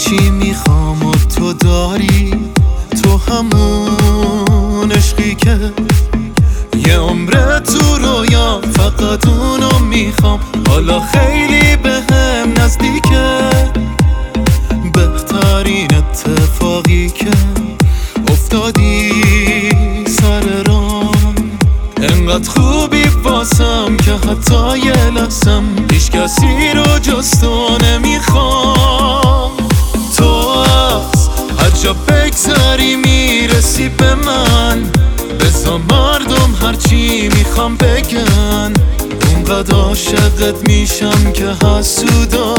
هرچی میخوام و تو داری، تو همون عشقی که یه عمره تو رویا فقط اونو میخوام. حالا خیلی بهم نزدیکه، بهترین اتفاقی که افتادی سر راه. انقدر خوبی واسم که حتی یه لحظم هیچ کسی رو جز تو نمیخوام. تو از هر جا بگذری میرسی به من، بزا مردم هرچی میخوام بگن. اونقدر عاشقت میشم که حسودا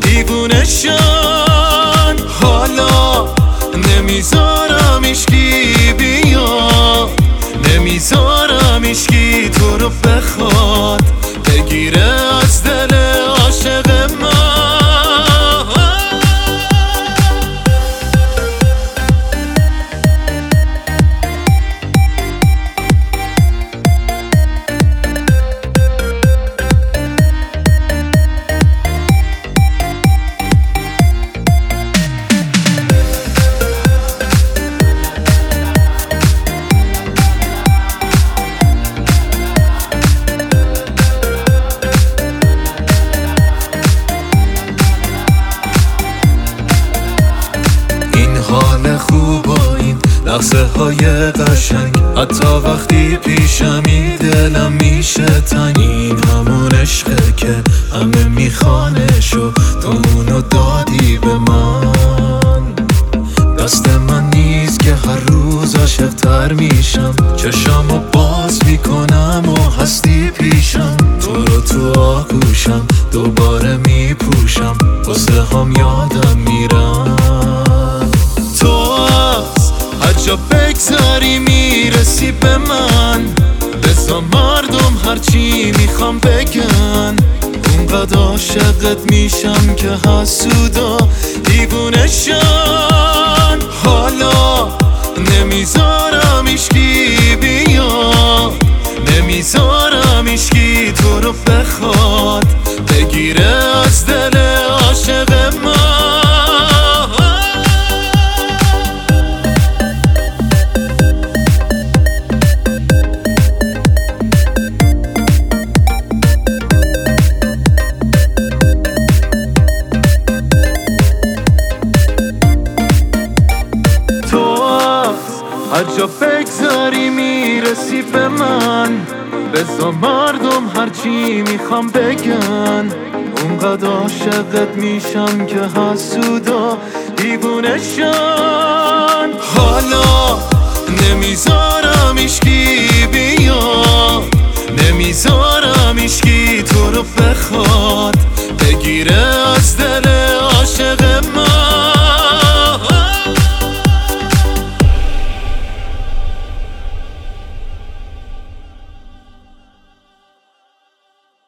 دیوونشن. حالا نمیذارم عشقی بیاد، نمیذارم عشقی تو رو بخواد بگیره از دل عاشق من. حال خوب و این لحظه های قشنگ، حتی وقتی پیشمی دلم میشه تنگ. این همون عشقه که همه میخوانشو، تو اونو دادی به من. دست من نیست که هر روز عاشق‌تر میشم، چشامو باز میکنم و هستی پیشم. تو رو تو آغوشم دوباره میپوشم، واسه هم یادم میرم. جا بگذاری میرسی به من، بزا مردم هرچی میخوام بگن. اونقدر عاشقت میشم که حسودا دیوونشن. حالا نمیذارم عشقی بیاد، نمیذارم عشقی تو رو بخواد بگیره از دل عاشق من. هر جا بگذاری میرسی به من، بزا مردم هرچی میخوام بگن. اونقدر عاشقت میشم که حسودا دیوونشن. حالا